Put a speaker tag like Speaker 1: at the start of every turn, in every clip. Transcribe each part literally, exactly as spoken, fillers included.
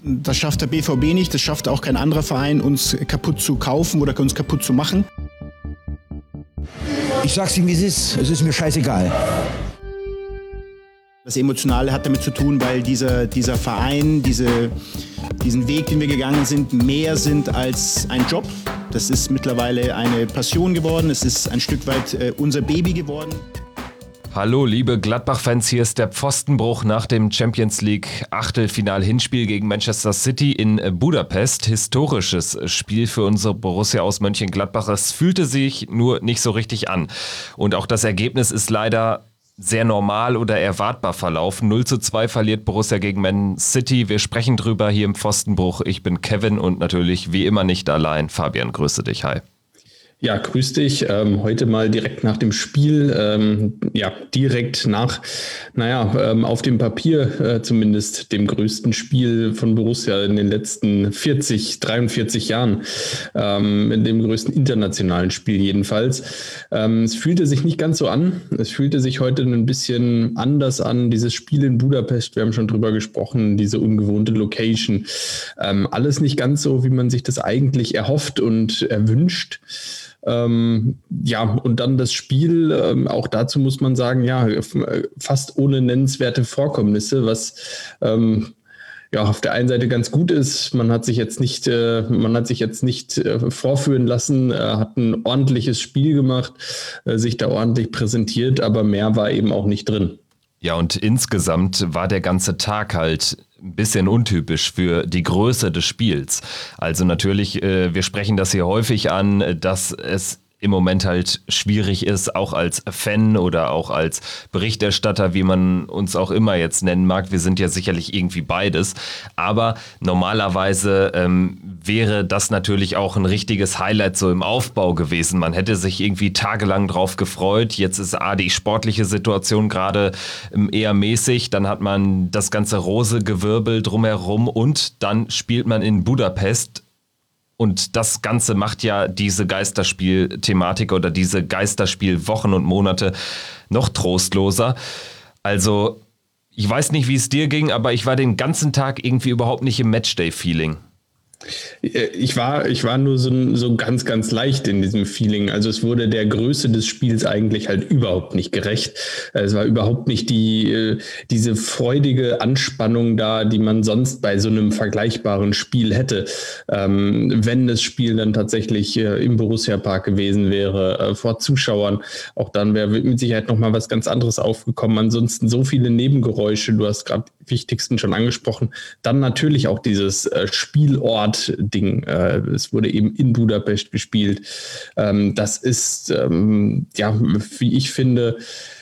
Speaker 1: Das schafft der B V B nicht, das schafft auch kein anderer Verein, uns kaputt zu kaufen oder uns kaputt zu machen.
Speaker 2: Ich sag's ihm, wie es ist. Es ist mir scheißegal.
Speaker 1: Das Emotionale hat damit zu tun, weil dieser, dieser Verein, diese, diesen Weg, den wir gegangen sind, mehr sind als ein Job. Das ist mittlerweile eine Passion geworden, es ist ein Stück weit äh, unser Baby geworden.
Speaker 3: Hallo liebe Gladbach-Fans, hier ist der Pfostenbruch nach dem Champions League Achtelfinal-Hinspiel gegen Manchester City in Budapest. Historisches Spiel für unsere Borussia aus Mönchengladbach. Es fühlte sich nur nicht so richtig an. Und auch das Ergebnis ist leider sehr normal oder erwartbar verlaufen. null zu zwei verliert Borussia gegen Man City. Wir sprechen drüber hier im Pfostenbruch. Ich bin Kevin und natürlich wie immer nicht allein. Fabian, grüße dich. Hi.
Speaker 4: Ja, grüß dich. Ähm, heute mal direkt nach dem Spiel, ähm, ja, direkt nach, naja, ähm, auf dem Papier äh, zumindest dem größten Spiel von Borussia in den letzten vierzig, dreiundvierzig Jahren, ähm, in dem größten internationalen Spiel jedenfalls. Ähm, es fühlte sich nicht ganz so an. Es fühlte sich heute ein bisschen anders an, dieses Spiel in Budapest. Wir haben schon drüber gesprochen, diese ungewohnte Location. Ähm, alles nicht ganz so, wie man sich das eigentlich erhofft und erwünscht. Ähm, ja, und dann das Spiel, ähm, auch dazu muss man sagen, ja, fast ohne nennenswerte Vorkommnisse, was ähm, ja auf der einen Seite ganz gut ist. Man hat sich jetzt nicht, äh, man hat sich jetzt nicht äh, vorführen lassen, äh, hat ein ordentliches Spiel gemacht, äh, sich da ordentlich präsentiert, aber mehr war eben auch nicht drin.
Speaker 3: Ja, und insgesamt war der ganze Tag halt ein bisschen untypisch für die Größe des Spiels. Also natürlich, äh, wir sprechen das hier häufig an, dass es im Moment halt schwierig ist, auch als Fan oder auch als Berichterstatter, wie man uns auch immer jetzt nennen mag. Wir sind ja sicherlich irgendwie beides. Aber normalerweise ähm, wäre das natürlich auch ein richtiges Highlight so im Aufbau gewesen. Man hätte sich irgendwie tagelang drauf gefreut. Jetzt ist A, die sportliche Situation gerade ähm, eher mäßig. Dann hat man das ganze Rose-Gewirbel drumherum und dann spielt man in Budapest. Und das Ganze macht ja diese Geisterspiel-Thematik oder diese Geisterspiel-Wochen und Monate noch trostloser. Also, ich weiß nicht, wie es dir ging, aber ich war den ganzen Tag irgendwie überhaupt nicht im Matchday-Feeling.
Speaker 4: Ich war, ich war nur so, so ganz, ganz leicht in diesem Feeling. Also es wurde der Größe des Spiels eigentlich halt überhaupt nicht gerecht. Es war überhaupt nicht die, diese freudige Anspannung da, die man sonst bei so einem vergleichbaren Spiel hätte. Ähm, wenn das Spiel dann tatsächlich äh, im Borussia-Park gewesen wäre, äh, vor Zuschauern, auch dann wäre mit Sicherheit nochmal was ganz anderes aufgekommen. Ansonsten so viele Nebengeräusche, du hast gerade die wichtigsten schon angesprochen. Dann natürlich auch dieses äh, Spielort Ding. Äh, es wurde eben in Budapest gespielt. Ähm, das ist, ähm, ja, wie ich finde,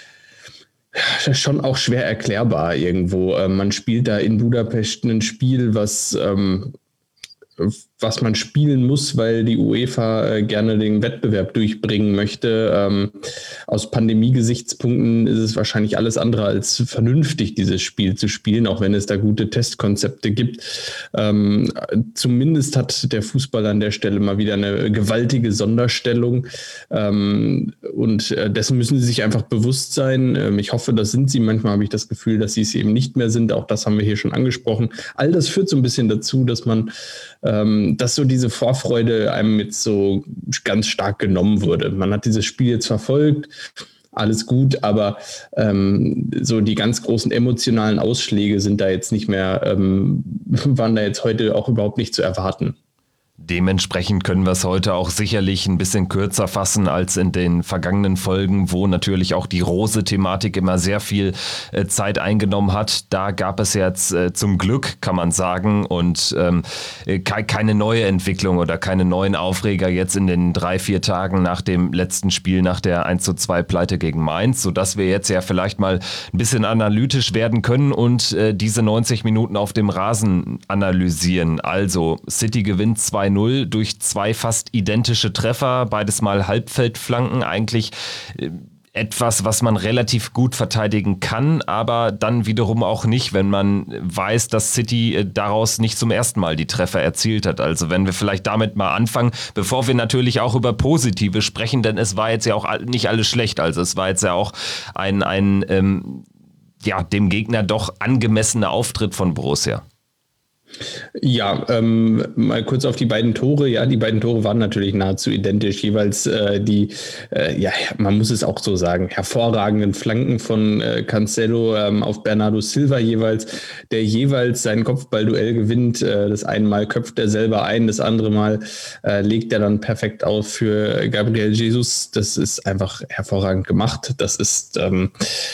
Speaker 4: schon auch schwer erklärbar irgendwo. Äh, man spielt da in Budapest ein Spiel, was ähm, was man spielen muss, weil die UEFA äh, gerne den Wettbewerb durchbringen möchte. Ähm, aus Pandemie-Gesichtspunkten ist es wahrscheinlich alles andere als vernünftig, dieses Spiel zu spielen, auch wenn es da gute Testkonzepte gibt. Ähm, zumindest hat der Fußball an der Stelle mal wieder eine gewaltige Sonderstellung. Ähm, und äh, dessen müssen sie sich einfach bewusst sein. Ähm, ich hoffe, das sind sie. Manchmal habe ich das Gefühl, dass sie es eben nicht mehr sind. Auch das haben wir hier schon angesprochen. All das führt so ein bisschen dazu, dass man Ähm, dass so diese Vorfreude einem jetzt so ganz stark genommen wurde. Man hat dieses Spiel jetzt verfolgt, alles gut, aber ähm, so die ganz großen emotionalen Ausschläge sind da jetzt nicht mehr, ähm, waren da jetzt heute auch überhaupt nicht zu erwarten.
Speaker 3: Dementsprechend können wir es heute auch sicherlich ein bisschen kürzer fassen als in den vergangenen Folgen, wo natürlich auch die Rose-Thematik immer sehr viel äh, Zeit eingenommen hat. Da gab es jetzt äh, zum Glück, kann man sagen, und ähm, ke- keine neue Entwicklung oder keine neuen Aufreger jetzt in den drei, vier Tagen nach dem letzten Spiel, nach der eins zu zwei Pleite gegen Mainz, sodass wir jetzt ja vielleicht mal ein bisschen analytisch werden können und äh, diese neunzig Minuten auf dem Rasen analysieren. Also City gewinnt zwei null durch zwei fast identische Treffer, beides mal Halbfeldflanken, eigentlich äh, etwas, was man relativ gut verteidigen kann, aber dann wiederum auch nicht, wenn man weiß, dass City äh, daraus nicht zum ersten Mal die Treffer erzielt hat. Also wenn wir vielleicht damit mal anfangen, bevor wir natürlich auch über Positive sprechen, denn es war jetzt ja auch nicht alles schlecht, also es war jetzt ja auch ein, ein ähm, ja, dem Gegner doch angemessener Auftritt von Borussia.
Speaker 4: Ja, ähm, mal kurz auf die beiden Tore. Ja, die beiden Tore waren natürlich nahezu identisch. Jeweils äh, die, äh, ja, man muss es auch so sagen, hervorragenden Flanken von äh, Cancelo ähm, auf Bernardo Silva jeweils, der jeweils sein Kopfballduell gewinnt. Äh, das eine Mal köpft er selber ein, das andere Mal äh, legt er dann perfekt auf für Gabriel Jesus. Das ist einfach hervorragend gemacht. Das ist ähm,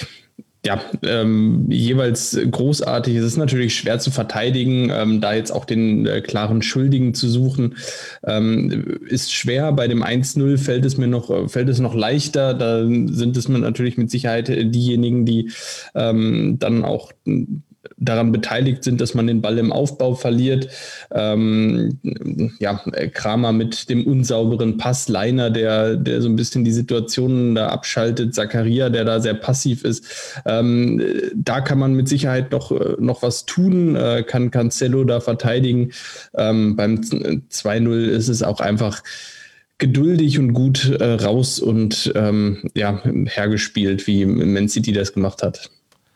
Speaker 4: Ja, ähm, jeweils großartig. Es ist natürlich schwer zu verteidigen, ähm, da jetzt auch den äh, klaren Schuldigen zu suchen, ähm, ist schwer. Bei dem eins null fällt es mir noch, fällt es noch leichter. Da sind es natürlich mit Sicherheit diejenigen, die ähm, dann auch daran beteiligt sind, dass man den Ball im Aufbau verliert. Ähm, ja, Kramer mit dem unsauberen Pass, Leiner, der, der so ein bisschen die Situationen da abschaltet, Zakaria, der da sehr passiv ist. Ähm, da kann man mit Sicherheit noch, noch was tun, äh, kann Cancelo da verteidigen. Ähm, beim zwei null ist es auch einfach geduldig und gut äh, raus und ähm, ja, hergespielt, wie Man City das gemacht hat.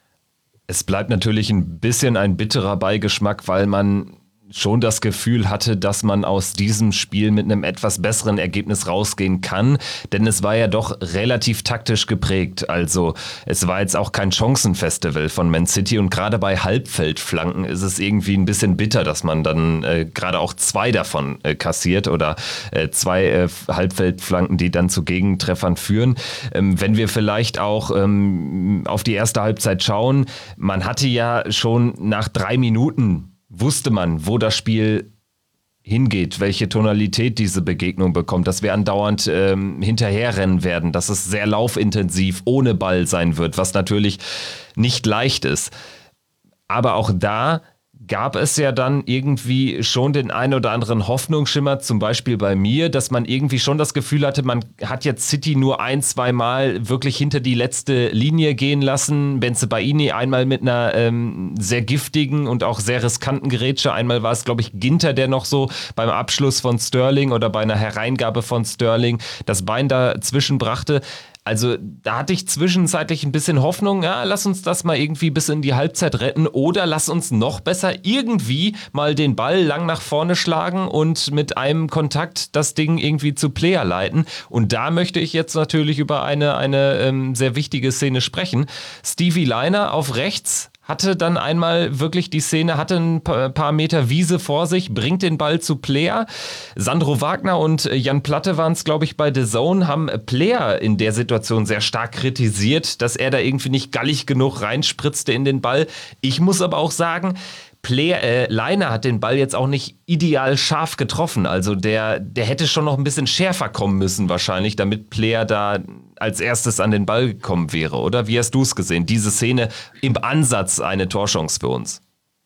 Speaker 3: Es bleibt natürlich ein bisschen ein bitterer Beigeschmack, weil man schon das Gefühl hatte, dass man aus diesem Spiel mit einem etwas besseren Ergebnis rausgehen kann, denn es war ja doch relativ taktisch geprägt. Also es war jetzt auch kein Chancenfestival von Man City und gerade bei Halbfeldflanken ist es irgendwie ein bisschen bitter, dass man dann äh, gerade auch zwei davon äh, kassiert oder äh, zwei äh, Halbfeldflanken, die dann zu Gegentreffern führen. Ähm, wenn wir vielleicht auch ähm, auf die erste Halbzeit schauen, man hatte ja schon nach drei Minuten wusste man, wo das Spiel hingeht, welche Tonalität diese Begegnung bekommt, dass wir andauernd ähm, hinterherrennen werden, dass es sehr laufintensiv ohne Ball sein wird, was natürlich nicht leicht ist. Aber auch da gab es ja dann irgendwie schon den ein oder anderen Hoffnungsschimmer, zum Beispiel bei mir, dass man irgendwie schon das Gefühl hatte, man hat jetzt City nur ein, zwei Mal wirklich hinter die letzte Linie gehen lassen. Bensebaini einmal mit einer ähm, sehr giftigen und auch sehr riskanten Grätsche. Einmal war es, glaube ich, Ginter, der noch so beim Abschluss von Sterling oder bei einer Hereingabe von Sterling das Bein dazwischen brachte. Also da hatte ich zwischenzeitlich ein bisschen Hoffnung, ja, lass uns das mal irgendwie bis in die Halbzeit retten oder lass uns noch besser irgendwie mal den Ball lang nach vorne schlagen und mit einem Kontakt das Ding irgendwie zu Player leiten. Und da möchte ich jetzt natürlich über eine, eine ähm, sehr wichtige Szene sprechen. Stevie Leiner auf rechts hatte dann einmal wirklich die Szene, hatte ein paar Meter Wiese vor sich, bringt den Ball zu Player. Sandro Wagner und Jan Platte waren es, glaube ich, bei The Zone, haben Player in der Situation sehr stark kritisiert, dass er da irgendwie nicht gallig genug reinspritzte in den Ball. Ich muss aber auch sagen, Player, äh, Leiner hat den Ball jetzt auch nicht ideal scharf getroffen. Also der, der hätte schon noch ein bisschen schärfer kommen müssen wahrscheinlich, damit Player da als erstes an den Ball gekommen wäre, oder? Wie hast du es gesehen? Diese Szene im Ansatz eine Torchance für uns.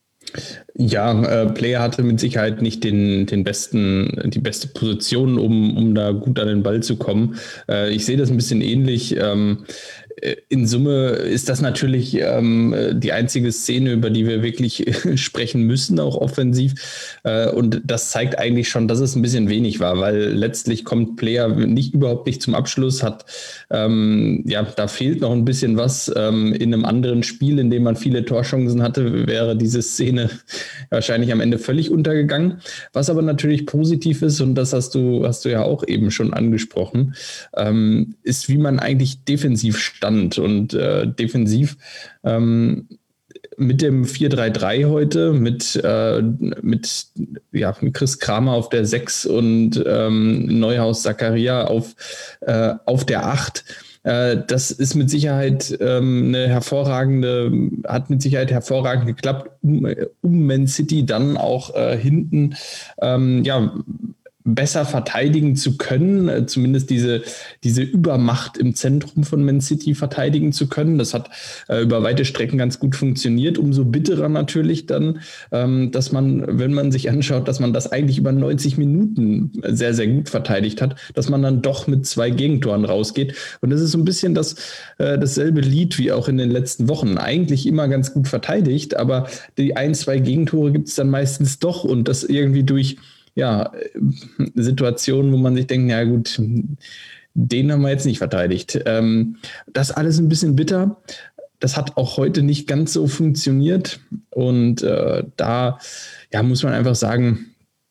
Speaker 4: Ja, äh, Player hatte mit Sicherheit nicht den, den besten, die beste Position, um, um da gut an den Ball zu kommen. Äh, ich sehe das ein bisschen ähnlich. Ähm, In Summe ist das natürlich ähm, die einzige Szene, über die wir wirklich sprechen müssen, auch offensiv. Äh, und das zeigt eigentlich schon, dass es ein bisschen wenig war, weil letztlich kommt Player nicht überhaupt nicht zum Abschluss, hat ähm, ja, da fehlt noch ein bisschen was. Ähm, in einem anderen Spiel, in dem man viele Torchancen hatte, wäre diese Szene wahrscheinlich am Ende völlig untergegangen. Was aber natürlich positiv ist, und das hast du, hast du ja auch eben schon angesprochen, ähm, ist, wie man eigentlich defensiv stand. Und äh, defensiv ähm, mit dem vier drei drei heute, mit, äh, mit ja, Chris Kramer auf der sechs und ähm, Neuhaus Zakaria auf, äh, auf der acht. Äh, das ist mit Sicherheit ähm, eine hervorragende, hat mit Sicherheit hervorragend geklappt, um, um Man City dann auch äh, hinten ähm, ja, besser verteidigen zu können, zumindest diese, diese Übermacht im Zentrum von Man City verteidigen zu können. Das hat äh, über weite Strecken ganz gut funktioniert. Umso bitterer natürlich dann, ähm, dass man, wenn man sich anschaut, dass man das eigentlich über neunzig Minuten sehr, sehr gut verteidigt hat, dass man dann doch mit zwei Gegentoren rausgeht. Und das ist so ein bisschen das, äh, dasselbe Lied wie auch in den letzten Wochen. Eigentlich immer ganz gut verteidigt, aber die ein, zwei Gegentore gibt es dann meistens doch und das irgendwie durch ja, Situationen, wo man sich denkt, ja gut, den haben wir jetzt nicht verteidigt. Ähm, das alles ein bisschen bitter. das hat auch heute nicht ganz so funktioniert. Und äh, da ja, muss man einfach sagen,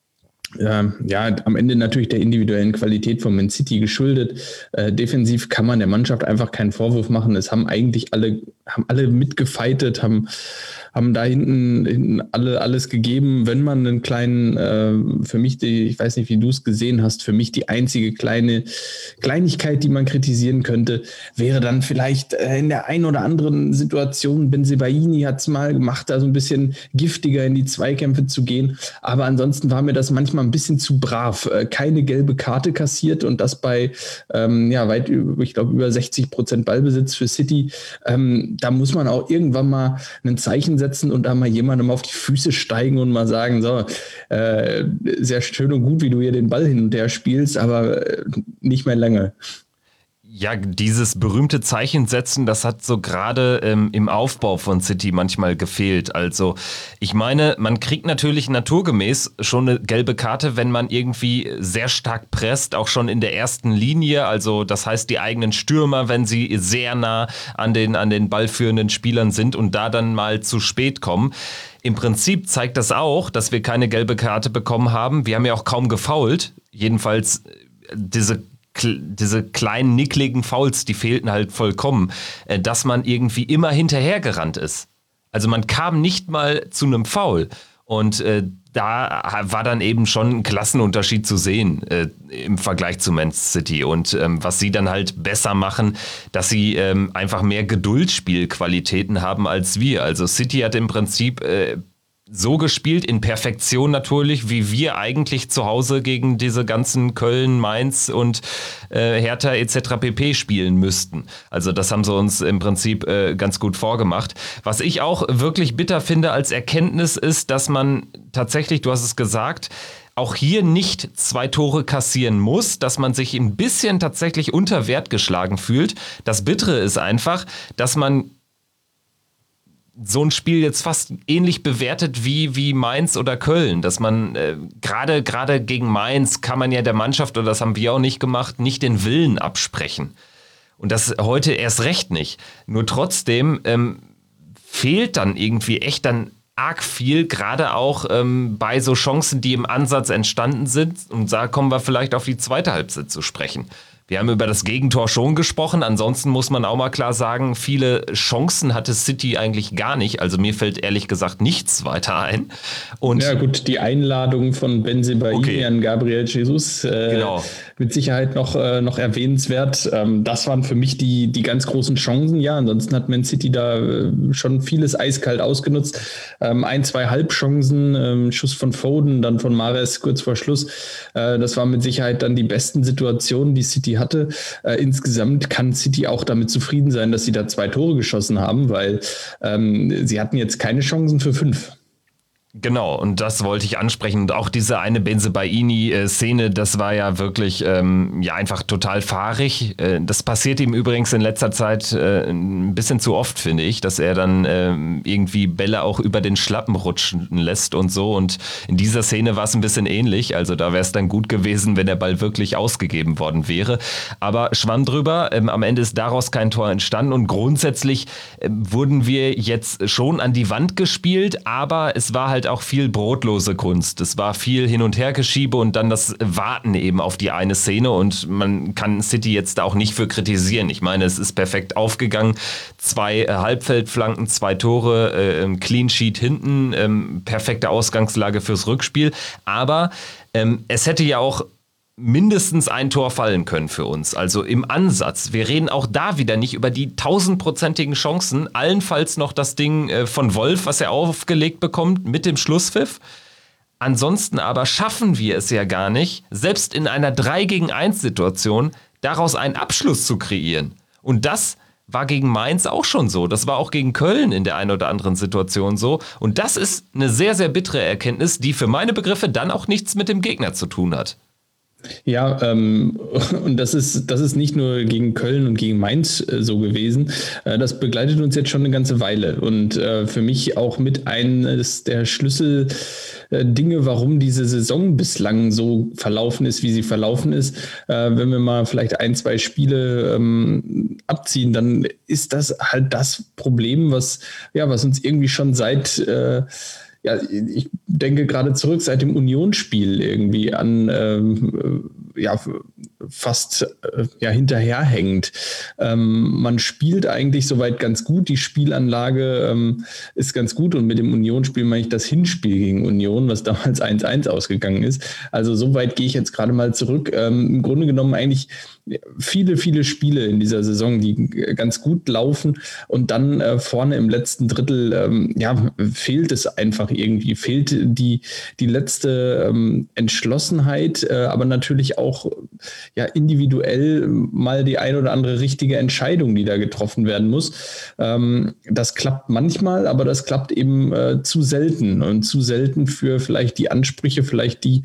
Speaker 4: äh, ja, am Ende natürlich der individuellen Qualität von Man City geschuldet. Äh, defensiv kann man der Mannschaft einfach keinen Vorwurf machen. Es haben eigentlich alle, haben alle mitgefightet, haben haben da hinten, hinten alle alles gegeben. Wenn man einen kleinen, äh, für mich, die, ich weiß nicht, wie du es gesehen hast, für mich die einzige kleine Kleinigkeit, die man kritisieren könnte, wäre dann vielleicht äh, in der einen oder anderen Situation, Bensebaini hat es mal gemacht, da so ein bisschen giftiger in die Zweikämpfe zu gehen. Aber ansonsten war mir das manchmal ein bisschen zu brav. Äh, keine gelbe Karte kassiert und das bei ähm, ja, weit über, ich glaube, über sechzig Prozent Ballbesitz für City. Ähm, da muss man auch irgendwann mal ein Zeichen setzen und da mal jemandem auf die Füße steigen und mal sagen, so, äh, sehr schön und gut, wie du hier den Ball hin und her spielst, aber äh, nicht mehr lange.
Speaker 3: Ja, dieses berühmte Zeichen setzen, das hat so gerade ähm, im Aufbau von City manchmal gefehlt. Also ich meine, man kriegt natürlich naturgemäß schon eine gelbe Karte, wenn man irgendwie sehr stark presst, auch schon in der ersten Linie. Also das heißt, die eigenen Stürmer, wenn sie sehr nah an den, an den ballführenden Spielern sind und da dann mal zu spät kommen. Im Prinzip zeigt das auch, dass wir keine gelbe Karte bekommen haben. Wir haben ja auch kaum gefoult. Jedenfalls diese diese kleinen, nickligen Fouls, die fehlten halt vollkommen, dass man irgendwie immer hinterhergerannt ist. Also man kam nicht mal zu einem Foul. Und äh, da war dann eben schon ein Klassenunterschied zu sehen äh, im Vergleich zu Man City. Und ähm, was sie dann halt besser machen, dass sie ähm, einfach mehr Geduldsspielqualitäten haben als wir. Also City hat im Prinzip äh, so gespielt, in Perfektion natürlich, wie wir eigentlich zu Hause gegen diese ganzen Köln, Mainz und äh, Hertha et cetera pp. Spielen müssten. Also das haben sie uns im Prinzip äh, ganz gut vorgemacht. Was ich auch wirklich bitter finde als Erkenntnis ist, dass man tatsächlich, du hast es gesagt, auch hier nicht zwei Tore kassieren muss, dass man sich ein bisschen tatsächlich unter Wert geschlagen fühlt. Das Bittere ist einfach, dass man so ein Spiel jetzt fast ähnlich bewertet wie, wie Mainz oder Köln, dass man äh, gerade gerade gegen Mainz kann man ja der Mannschaft, oder das haben wir auch nicht gemacht, nicht den Willen absprechen. Und das heute erst recht nicht. Nur trotzdem ähm, fehlt dann irgendwie echt dann arg viel, gerade auch ähm, bei so Chancen, die im Ansatz entstanden sind. Und da kommen wir vielleicht auf die zweite Halbzeit zu sprechen. Wir haben über das Gegentor schon gesprochen. Ansonsten muss man auch mal klar sagen, viele Chancen hatte City eigentlich gar nicht. Also mir fällt ehrlich gesagt nichts weiter ein. Und
Speaker 4: ja gut, die Einladung von Bensebaini okay. an Gabriel Jesus äh,
Speaker 3: genau.
Speaker 4: mit Sicherheit noch, äh, noch erwähnenswert. Ähm, das waren für mich die, die ganz großen Chancen. Ja, ansonsten hat Man City da äh, schon vieles eiskalt ausgenutzt. Ähm, ein, zwei Halbchancen, ähm, Schuss von Foden, dann von Mahrez kurz vor Schluss. Äh, das waren mit Sicherheit dann die besten Situationen, die City hatte. Äh, insgesamt kann City auch damit zufrieden sein, dass sie da zwei Tore geschossen haben, weil ähm, sie hatten jetzt keine Chancen für fünf.
Speaker 3: Genau, und das wollte ich ansprechen. Und auch diese eine Bensebaini-Szene, das war ja wirklich ähm, ja einfach total fahrig. Äh, das passiert ihm übrigens in letzter Zeit äh, ein bisschen zu oft, finde ich, dass er dann äh, irgendwie Bälle auch über den Schlappen rutschen lässt und so. Und in dieser Szene war es ein bisschen ähnlich. Also da wäre es dann gut gewesen, wenn der Ball wirklich ausgegeben worden wäre. Aber schwamm drüber. Ähm, am Ende ist daraus kein Tor entstanden. Und grundsätzlich äh, wurden wir jetzt schon an die Wand gespielt, aber es war halt auch viel brotlose Kunst. Es war viel Hin- und Hergeschiebe und dann das Warten eben auf die eine Szene, und man kann City jetzt auch nicht für kritisieren. Ich meine, es ist perfekt aufgegangen. Zwei äh, Halbfeldflanken, zwei Tore, äh, Clean Sheet hinten, ähm, perfekte Ausgangslage fürs Rückspiel. Aber ähm, es hätte ja auch mindestens ein Tor fallen können für uns. Also im Ansatz. Wir reden auch da wieder nicht über die tausendprozentigen Chancen. Allenfalls noch das Ding äh, von Wolf, was er aufgelegt bekommt mit dem Schlusspfiff. Ansonsten aber schaffen wir es ja gar nicht, selbst in einer drei gegen eins Situation daraus einen Abschluss zu kreieren. Und das war gegen Mainz auch schon so. Das war auch gegen Köln in der einen oder anderen Situation so. Und das ist eine sehr, sehr bittere Erkenntnis, die für meine Begriffe dann auch nichts mit dem Gegner zu tun hat.
Speaker 4: Ja, ähm, und das ist, das ist nicht nur gegen Köln und gegen Mainz äh, so gewesen. Äh, das begleitet uns jetzt schon eine ganze Weile. Und äh, für mich auch mit eines der Schlüssel äh, Dinge, warum diese Saison bislang so verlaufen ist, wie sie verlaufen ist. Äh, wenn wir mal vielleicht ein, zwei Spiele ähm, abziehen, dann ist das halt das Problem, was, ja, was uns irgendwie schon seit äh, ja, ich denke gerade zurück seit dem Unionsspiel irgendwie an ähm, ja, fast äh, ja, hinterherhängend. Ähm, man spielt eigentlich soweit ganz gut. Die Spielanlage ähm, ist ganz gut und mit dem Unionsspiel meine ich das Hinspiel gegen Union, was damals eins eins ausgegangen ist. Also soweit gehe ich jetzt gerade mal zurück. Ähm, im Grunde genommen eigentlich viele, viele Spiele in dieser Saison, die ganz gut laufen und dann äh, vorne im letzten Drittel ähm, ja, fehlt es einfach irgendwie, fehlt die, die letzte ähm, Entschlossenheit, äh, aber natürlich auch ja, individuell mal die ein oder andere richtige Entscheidung, die da getroffen werden muss. Ähm, das klappt manchmal, aber das klappt eben äh, zu selten und zu selten für vielleicht die Ansprüche, vielleicht die,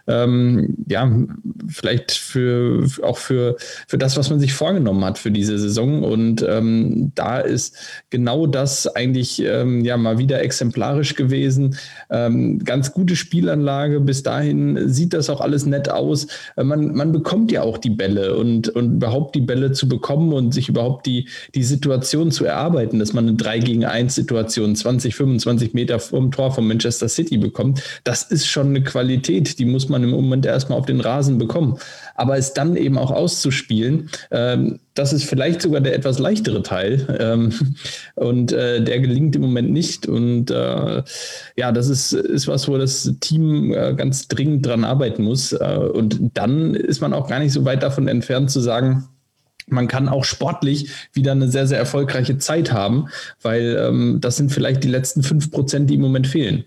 Speaker 4: ähm, ja, vielleicht für auch für für das, was man sich vorgenommen hat für diese Saison. Und ähm, da ist genau das eigentlich ähm, ja mal wieder exemplarisch gewesen. Ähm, ganz gute Spielanlage. Bis dahin sieht das auch alles nett aus. Äh, man, man bekommt ja auch die Bälle und, und überhaupt die Bälle zu bekommen und sich überhaupt die, die Situation zu erarbeiten, dass man eine drei gegen eins Situation zwanzig, fünfundzwanzig Meter vom Tor von Manchester City bekommt. Das ist schon eine Qualität, die muss man im Moment erstmal auf den Rasen bekommen. Aber es dann eben auch auszuspielen, ähm, das ist vielleicht sogar der etwas leichtere Teil. Ähm, und äh, der gelingt im Moment nicht. Und äh, ja, das ist, ist was, wo das Team äh, ganz dringend dran arbeiten muss. Äh, und dann ist man auch gar nicht so weit davon entfernt zu sagen, man kann auch sportlich wieder eine sehr, sehr erfolgreiche Zeit haben, weil ähm, das sind vielleicht die letzten fünf Prozent, die im Moment fehlen.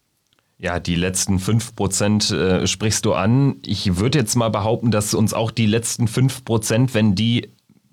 Speaker 3: Ja, die letzten fünf Prozent äh, sprichst du an. Ich würde jetzt mal behaupten, dass uns auch die letzten fünf Prozent, wenn die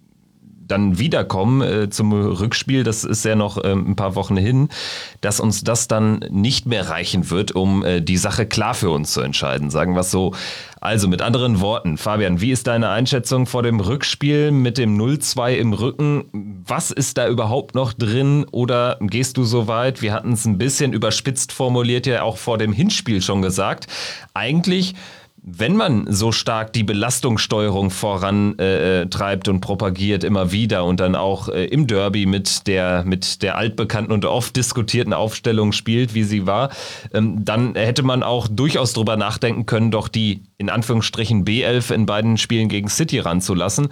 Speaker 3: dann wiederkommen äh, zum Rückspiel, das ist ja noch äh, ein paar Wochen hin, dass uns das dann nicht mehr reichen wird, um äh, die Sache klar für uns zu entscheiden, sagen wir es so. Also mit anderen Worten, Fabian, wie ist deine Einschätzung vor dem Rückspiel mit dem null zwei im Rücken? Was ist da überhaupt noch drin oder gehst du so weit? Wir hatten es ein bisschen überspitzt formuliert, ja auch vor dem Hinspiel schon gesagt. Eigentlich, wenn man so stark die Belastungssteuerung vorantreibt äh, und propagiert immer wieder und dann auch äh, im Derby mit der, mit der altbekannten und oft diskutierten Aufstellung spielt, wie sie war, ähm, dann hätte man auch durchaus drüber nachdenken können, doch die in Anführungsstrichen B elf in beiden Spielen gegen City ranzulassen.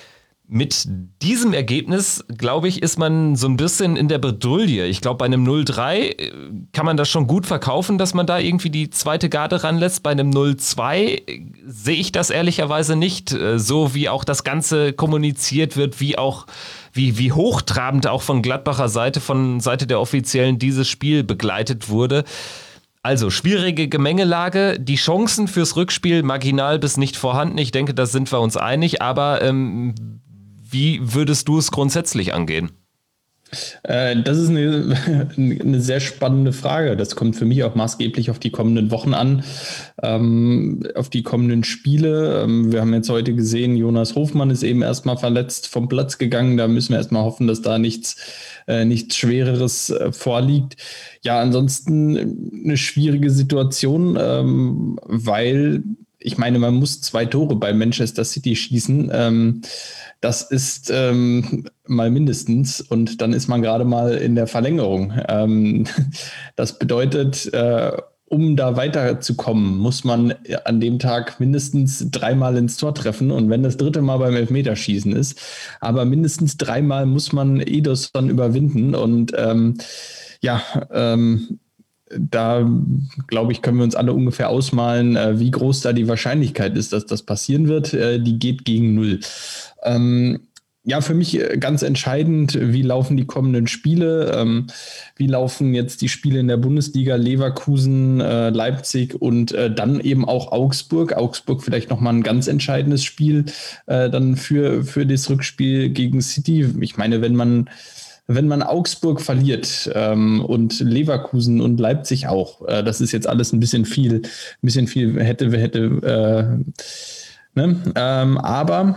Speaker 3: Mit diesem Ergebnis, glaube ich, ist man so ein bisschen in der Bredouille. Ich glaube, bei einem null drei kann man das schon gut verkaufen, dass man da irgendwie die zweite Garde ranlässt. Bei einem null zwei sehe ich das ehrlicherweise nicht, so wie auch das Ganze kommuniziert wird, wie auch wie, wie hochtrabend auch von Gladbacher Seite, von Seite der Offiziellen dieses Spiel begleitet wurde. Also, schwierige Gemengelage, die Chancen fürs Rückspiel marginal bis nicht vorhanden. Ich denke, da sind wir uns einig, aber ähm, wie würdest du es grundsätzlich angehen?
Speaker 4: Äh, das ist eine, eine sehr spannende Frage. Das kommt für mich auch maßgeblich auf die kommenden Wochen an, ähm, auf die kommenden Spiele. Ähm, wir haben jetzt heute gesehen, Jonas Hofmann ist eben erstmal verletzt vom Platz gegangen. Da müssen wir erstmal hoffen, dass da nichts, äh, nichts Schwereres äh, vorliegt. Ja, ansonsten eine schwierige Situation, ähm, weil ich meine, man muss zwei Tore bei Manchester City schießen. Ähm, das ist ähm, mal mindestens und dann ist man gerade mal in der Verlängerung. Ähm, das bedeutet, äh, um da weiterzukommen, muss man an dem Tag mindestens dreimal ins Tor treffen und wenn das dritte Mal beim Elfmeterschießen ist, aber mindestens dreimal muss man Ederson überwinden und ähm, ja, ähm, da, glaube ich, können wir uns alle ungefähr ausmalen, äh, wie groß da die Wahrscheinlichkeit ist, dass das passieren wird. Äh, die geht gegen null. Ähm, ja, für mich ganz entscheidend, wie laufen die kommenden Spiele? Ähm, wie laufen jetzt die Spiele in der Bundesliga? Leverkusen, äh, Leipzig und äh, dann eben auch Augsburg. Augsburg vielleicht nochmal ein ganz entscheidendes Spiel äh, dann für, für das Rückspiel gegen City. Ich meine, wenn man Wenn man Augsburg verliert ähm, und Leverkusen und Leipzig auch, äh, das ist jetzt alles ein bisschen viel, ein bisschen viel hätte, hätte, äh, Ne? Ähm, aber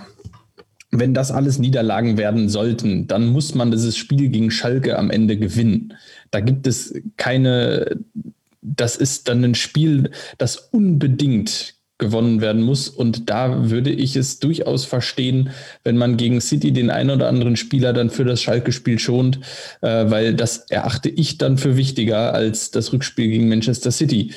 Speaker 4: wenn das alles Niederlagen werden sollten, dann muss man dieses Spiel gegen Schalke am Ende gewinnen. Da gibt es keine, das ist dann ein Spiel, das unbedingt gewonnen werden muss. Und da würde ich es durchaus verstehen, wenn man gegen City den einen oder anderen Spieler dann für das Schalke-Spiel schont, äh, weil das erachte ich dann für wichtiger als das Rückspiel gegen Manchester City.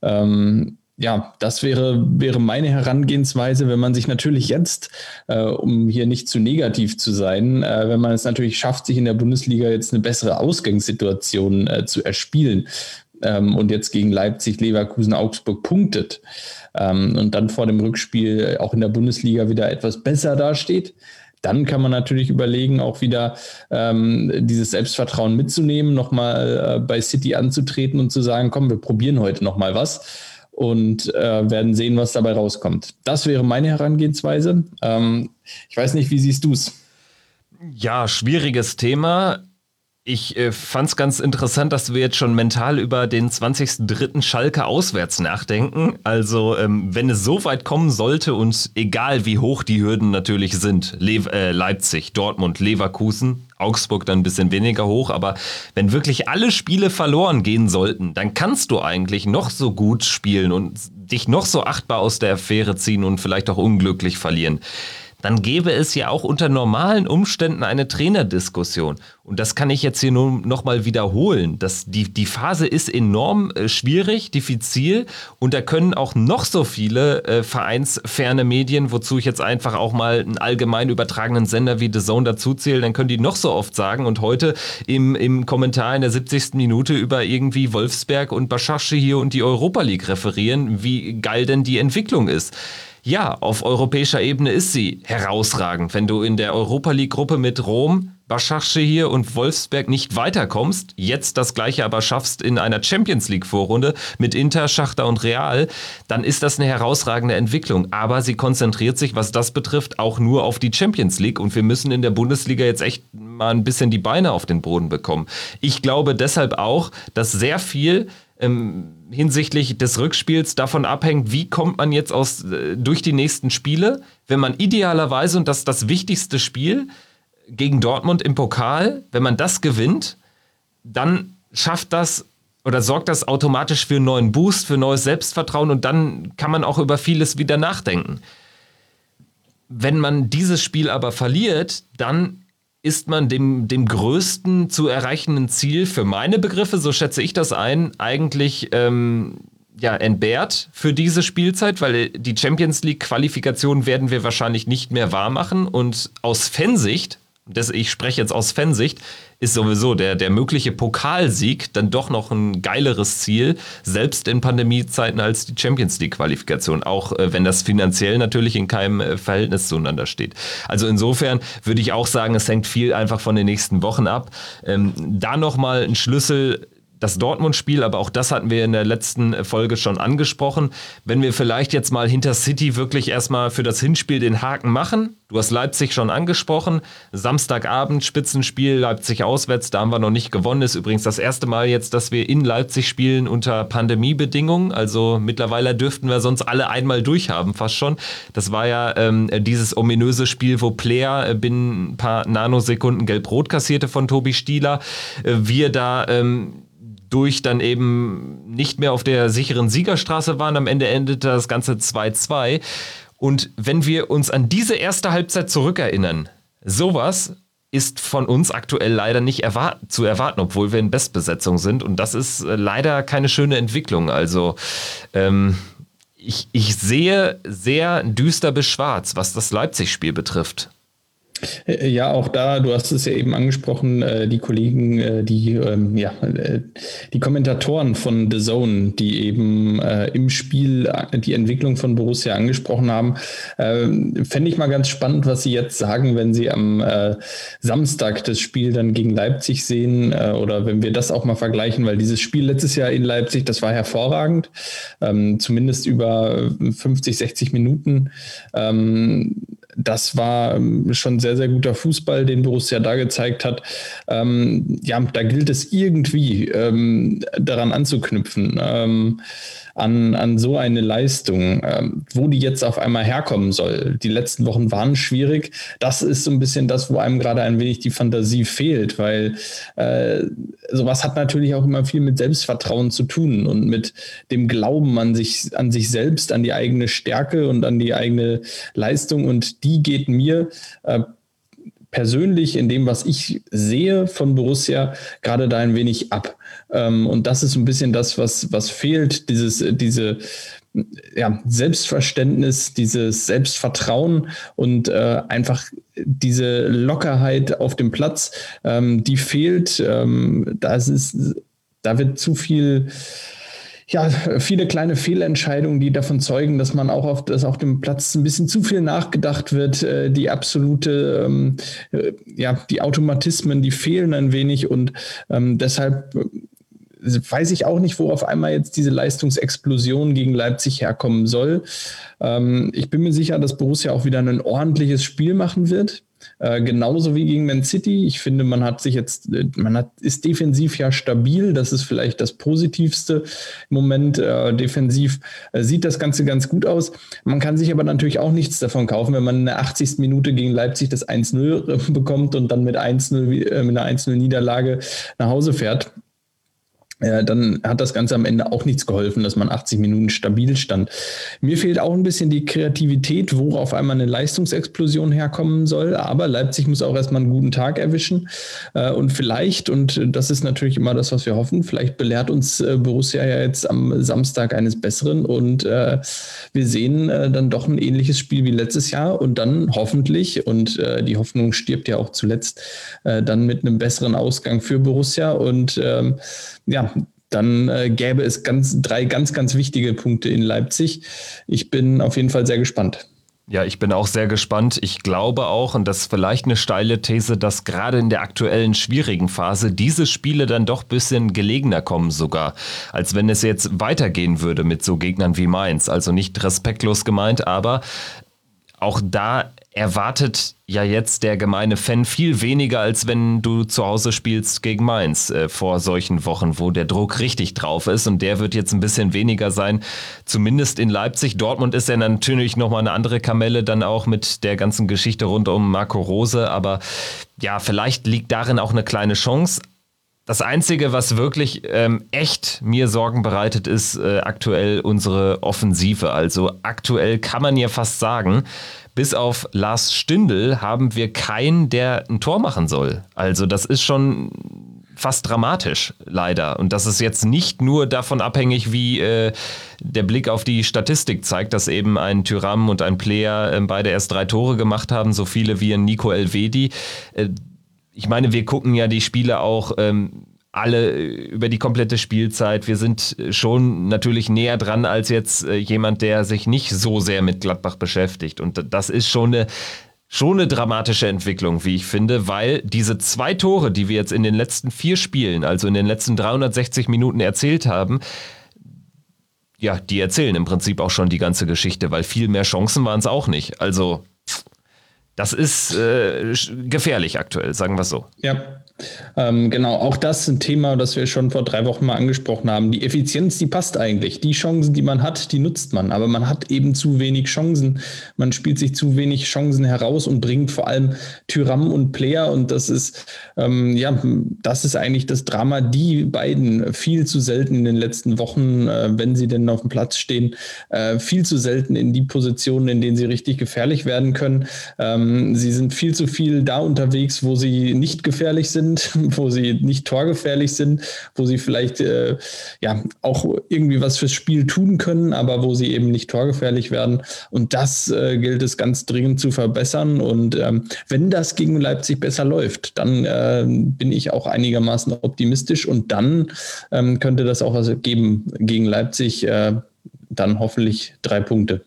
Speaker 4: Ähm, Ja, das wäre, wäre meine Herangehensweise, wenn man sich natürlich jetzt, äh, um hier nicht zu negativ zu sein, äh, wenn man es natürlich schafft, sich in der Bundesliga jetzt eine bessere Ausgangssituation äh, zu erspielen ähm, und jetzt gegen Leipzig, Leverkusen, Augsburg punktet ähm, und dann vor dem Rückspiel auch in der Bundesliga wieder etwas besser dasteht, dann kann man natürlich überlegen, auch wieder ähm, dieses Selbstvertrauen mitzunehmen, nochmal äh, bei City anzutreten und zu sagen, komm, wir probieren heute nochmal was. Und äh, werden sehen, was dabei rauskommt. Das wäre meine Herangehensweise. Ähm, ich weiß nicht, wie siehst du es?
Speaker 3: Ja, schwieriges Thema. Ich äh, fand es ganz interessant, dass wir jetzt schon mental über den zwanzigsten dritten Schalke auswärts nachdenken. Also ähm, wenn es so weit kommen sollte und egal wie hoch die Hürden natürlich sind, Le- äh, Leipzig, Dortmund, Leverkusen, Augsburg dann ein bisschen weniger hoch, aber wenn wirklich alle Spiele verloren gehen sollten, dann kannst du eigentlich noch so gut spielen und dich noch so achtbar aus der Affäre ziehen und vielleicht auch unglücklich verlieren. Dann gäbe es ja auch unter normalen Umständen eine Trainerdiskussion. Und das kann ich jetzt hier nur nochmal wiederholen. Das, die, die Phase ist enorm äh, schwierig, diffizil und da können auch noch so viele äh, vereinsferne Medien, wozu ich jetzt einfach auch mal einen allgemein übertragenen Sender wie The Zone dazuzähle, dann können die noch so oft sagen und heute im, im Kommentar in der siebzigsten Minute über irgendwie Wolfsberg und Başakşehir hier und die Europa League referieren, wie geil denn die Entwicklung ist. Ja, auf europäischer Ebene ist sie herausragend. Wenn du in der Europa League-Gruppe mit Rom, Başakşehir und Wolfsberg nicht weiterkommst, jetzt das Gleiche aber schaffst in einer Champions League-Vorrunde mit Inter, Shakhtar und Real, dann ist das eine herausragende Entwicklung. Aber sie konzentriert sich, was das betrifft, auch nur auf die Champions League und wir müssen in der Bundesliga jetzt echt mal ein bisschen die Beine auf den Boden bekommen. Ich glaube deshalb auch, dass sehr viel ähm, hinsichtlich des Rückspiels davon abhängt, wie kommt man jetzt aus, äh, durch die nächsten Spiele, wenn man idealerweise, und das ist das wichtigste Spiel, gegen Dortmund im Pokal, wenn man das gewinnt, dann schafft das oder sorgt das automatisch für einen neuen Boost, für neues Selbstvertrauen und dann kann man auch über vieles wieder nachdenken. Wenn man dieses Spiel aber verliert, dann ist man dem, dem größten zu erreichenden Ziel für meine Begriffe, so schätze ich das ein, eigentlich ähm, ja, entbehrt für diese Spielzeit, weil die Champions League-Qualifikation werden wir wahrscheinlich nicht mehr wahr machen und aus Fansicht, das, ich spreche jetzt aus Fansicht, ist sowieso der, der mögliche Pokalsieg dann doch noch ein geileres Ziel, selbst in Pandemiezeiten als die Champions League-Qualifikation, auch äh, wenn das finanziell natürlich in keinem äh, Verhältnis zueinander steht. Also insofern würde ich auch sagen, es hängt viel einfach von den nächsten Wochen ab. Ähm, da nochmal ein Schlüssel, das Dortmund-Spiel, aber auch das hatten wir in der letzten Folge schon angesprochen. Wenn wir vielleicht jetzt mal hinter City wirklich erstmal für das Hinspiel den Haken machen, du hast Leipzig schon angesprochen, Samstagabend, Spitzenspiel, Leipzig auswärts, da haben wir noch nicht gewonnen, ist übrigens das erste Mal jetzt, dass wir in Leipzig spielen unter Pandemiebedingungen, also mittlerweile dürften wir sonst alle einmal durchhaben, fast schon. Das war ja ähm, dieses ominöse Spiel, wo Player binnen ein paar Nanosekunden gelb-rot kassierte von Tobi Stieler, äh, wir da ähm, durch dann eben nicht mehr auf der sicheren Siegerstraße waren. Am Ende endete das Ganze zwei zwei. Und wenn wir uns an diese erste Halbzeit zurückerinnern, sowas ist von uns aktuell leider nicht erwart- zu erwarten, obwohl wir in Bestbesetzung sind. Und das ist äh, leider keine schöne Entwicklung. Also ähm, ich, ich sehe sehr düster bis schwarz, was das Leipzig-Spiel betrifft.
Speaker 4: Ja, auch da, du hast es ja eben angesprochen, äh, die Kollegen, äh, die, ähm, ja, äh, die Kommentatoren von The Zone, die eben äh, im Spiel äh, die Entwicklung von Borussia angesprochen haben, äh, fände ich mal ganz spannend, was sie jetzt sagen, wenn sie am äh, Samstag das Spiel dann gegen Leipzig sehen äh, oder wenn wir das auch mal vergleichen, weil dieses Spiel letztes Jahr in Leipzig, das war hervorragend, ähm, zumindest über fünfzig, sechzig Minuten. Ähm, das war schon sehr, sehr guter Fußball, den Borussia da gezeigt hat. Ähm, ja, da gilt es irgendwie ähm, daran anzuknüpfen, ähm, an, an so eine Leistung, ähm, wo die jetzt auf einmal herkommen soll. Die letzten Wochen waren schwierig. Das ist so ein bisschen das, wo einem gerade ein wenig die Fantasie fehlt, weil äh, sowas hat natürlich auch immer viel mit Selbstvertrauen zu tun und mit dem Glauben an sich, an sich selbst, an die eigene Stärke und an die eigene Leistung. Und die geht mir äh, persönlich in dem, was ich sehe von Borussia, gerade da ein wenig ab. Ähm, und das ist ein bisschen das, was, was fehlt, dieses, diese ja, Selbstverständnis, dieses Selbstvertrauen und äh, einfach diese Lockerheit auf dem Platz, ähm, die fehlt. Ähm, das ist, da wird zu viel... Ja, viele kleine Fehlentscheidungen, die davon zeugen, dass man auch auf, dass auf dem Platz ein bisschen zu viel nachgedacht wird. Die absolute, ähm, ja, die Automatismen, die fehlen ein wenig und ähm, deshalb weiß ich auch nicht, wo auf einmal jetzt diese Leistungsexplosion gegen Leipzig herkommen soll. Ähm, ich bin mir sicher, dass Borussia auch wieder ein ordentliches Spiel machen wird. Äh, genauso wie gegen Man City. Ich finde, man hat sich jetzt, man hat, ist defensiv ja stabil. Das ist vielleicht das Positivste im Moment. Äh, defensiv äh, sieht das Ganze ganz gut aus. Man kann sich aber natürlich auch nichts davon kaufen, wenn man in der achtzigsten Minute gegen Leipzig das eins null bekommt und dann mit eins null, äh, mit einer eins null Niederlage nach Hause fährt. Ja, dann hat das Ganze am Ende auch nichts geholfen, dass man achtzig Minuten stabil stand. Mir fehlt auch ein bisschen die Kreativität, wo auf einmal eine Leistungsexplosion herkommen soll. Aber Leipzig muss auch erstmal einen guten Tag erwischen. Und vielleicht, und das ist natürlich immer das, was wir hoffen, vielleicht belehrt uns Borussia ja jetzt am Samstag eines Besseren und wir sehen dann doch ein ähnliches Spiel wie letztes Jahr und dann hoffentlich, und die Hoffnung stirbt ja auch zuletzt, dann mit einem besseren Ausgang für Borussia und ja, dann äh, gäbe es ganz, drei ganz, ganz wichtige Punkte in Leipzig. Ich bin auf jeden Fall sehr gespannt.
Speaker 3: Ja, ich bin auch sehr gespannt. Ich glaube auch, und das ist vielleicht eine steile These, dass gerade in der aktuellen schwierigen Phase diese Spiele dann doch ein bisschen gelegener kommen sogar, als wenn es jetzt weitergehen würde mit so Gegnern wie Mainz. Also nicht respektlos gemeint, aber auch da erwartet ja jetzt der gemeine Fan viel weniger, als wenn du zu Hause spielst gegen Mainz äh, vor solchen Wochen, wo der Druck richtig drauf ist und der wird jetzt ein bisschen weniger sein, zumindest in Leipzig. Dortmund ist ja natürlich nochmal eine andere Kamelle, dann auch mit der ganzen Geschichte rund um Marco Rose, aber ja, vielleicht liegt darin auch eine kleine Chance. Das Einzige, was wirklich ähm, echt mir Sorgen bereitet, ist äh, aktuell unsere Offensive. Also aktuell kann man ja fast sagen, bis auf Lars Stindl haben wir keinen, der ein Tor machen soll. Also das ist schon fast dramatisch, leider. Und das ist jetzt nicht nur davon abhängig, wie äh, der Blick auf die Statistik zeigt, dass eben ein Thuram und ein Player äh, beide erst drei Tore gemacht haben, so viele wie ein Nico Elvedi. Äh, Ich meine, wir gucken ja die Spiele auch ähm, alle über die komplette Spielzeit. Wir sind schon natürlich näher dran als jetzt äh, jemand, der sich nicht so sehr mit Gladbach beschäftigt. Und das ist schon eine, schon eine dramatische Entwicklung, wie ich finde, weil diese zwei Tore, die wir jetzt in den letzten vier Spielen, also in den letzten dreihundertsechzig Minuten erzielt haben, ja, die erzählen im Prinzip auch schon die ganze Geschichte, weil viel mehr Chancen waren es auch nicht. Also das ist äh, gefährlich aktuell, sagen wir es so.
Speaker 4: Ja, ähm, genau. Auch das ist ein Thema, das wir schon vor drei Wochen mal angesprochen haben. Die Effizienz, die passt eigentlich. Die Chancen, die man hat, die nutzt man. Aber man hat eben zu wenig Chancen. Man spielt sich zu wenig Chancen heraus und bringt vor allem Thuram und Player. Und das ist, ähm, ja, das ist eigentlich das Drama. Die beiden viel zu selten in den letzten Wochen, äh, wenn sie denn auf dem Platz stehen, äh, viel zu selten in die Positionen, in denen sie richtig gefährlich werden können. Ähm, sie sind viel zu viel da unterwegs, wo sie nicht gefährlich sind, wo sie nicht torgefährlich sind, wo sie vielleicht äh, ja auch irgendwie was fürs Spiel tun können, aber wo sie eben nicht torgefährlich werden. Und das äh, gilt es ganz dringend zu verbessern. Und ähm, wenn das gegen Leipzig besser läuft, dann äh, bin ich auch einigermaßen optimistisch. Und dann ähm, könnte das auch was geben gegen Leipzig. Äh, dann hoffentlich drei Punkte.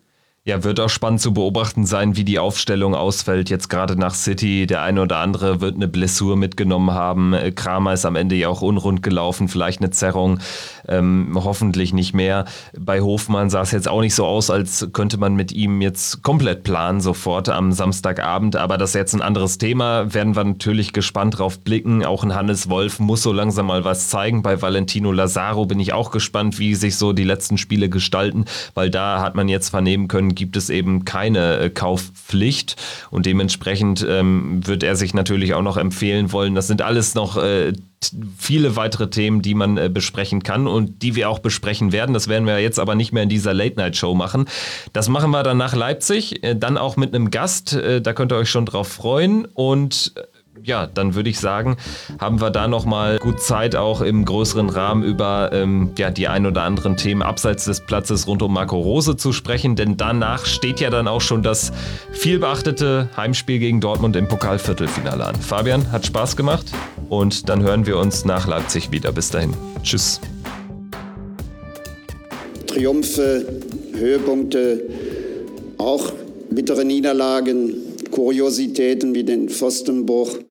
Speaker 3: Ja, wird auch spannend zu beobachten sein, wie die Aufstellung ausfällt. Jetzt gerade nach City, der eine oder andere wird eine Blessur mitgenommen haben. Kramer ist am Ende ja auch unrund gelaufen, vielleicht eine Zerrung, ähm, hoffentlich nicht mehr. Bei Hofmann sah es jetzt auch nicht so aus, als könnte man mit ihm jetzt komplett planen, sofort am Samstagabend. Aber das ist jetzt ein anderes Thema, werden wir natürlich gespannt drauf blicken. Auch ein Hannes Wolf muss so langsam mal was zeigen. Bei Valentino Lazaro bin ich auch gespannt, wie sich so die letzten Spiele gestalten, weil da hat man jetzt vernehmen können, gibt es eben keine äh, Kaufpflicht und dementsprechend ähm, wird er sich natürlich auch noch empfehlen wollen. Das sind alles noch äh, t- viele weitere Themen, die man äh, besprechen kann und die wir auch besprechen werden. Das werden wir jetzt aber nicht mehr in dieser Late-Night-Show machen. Das machen wir dann nach Leipzig, äh, dann auch mit einem Gast. Äh, da könnt ihr euch schon drauf freuen und äh, ja, dann würde ich sagen, haben wir da nochmal gut Zeit, auch im größeren Rahmen über ähm, ja, die ein oder anderen Themen abseits des Platzes rund um Marco Rose zu sprechen, denn danach steht ja dann auch schon das vielbeachtete Heimspiel gegen Dortmund im Pokalviertelfinale an. Fabian, hat Spaß gemacht und dann hören wir uns nach Leipzig wieder. Bis dahin. Tschüss.
Speaker 5: Triumphe, Höhepunkte, auch bittere Niederlagen, Kuriositäten wie den Pfostenbruch.